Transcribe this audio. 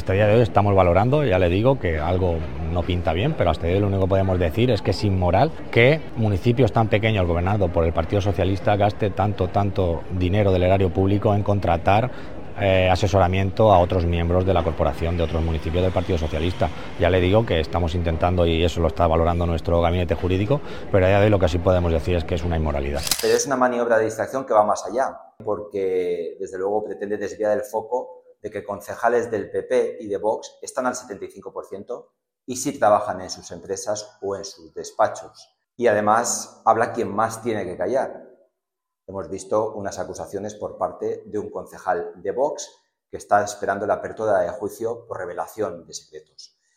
hasta el día de hoy estamos valorando, ya le digo que algo no pinta bien, pero hasta el día de hoy lo único que podemos decir es que es inmoral que municipios tan pequeños gobernados por el Partido Socialista gaste tanto dinero del erario público en contratar asesoramiento a otros miembros de la corporación de otros municipios del Partido Socialista. Ya le digo que estamos intentando, y eso lo está valorando nuestro gabinete jurídico, pero a día de hoy lo que sí podemos decir es que es una inmoralidad. Pero es una maniobra de distracción que va más allá, porque desde luego pretende desviar el foco de que concejales del PP y de Vox están al 75% y sí trabajan en sus empresas o en sus despachos. Y además habla quien más tiene que callar. Hemos visto unas acusaciones por parte de un concejal de Vox que está esperando la apertura de juicio por revelación de secretos.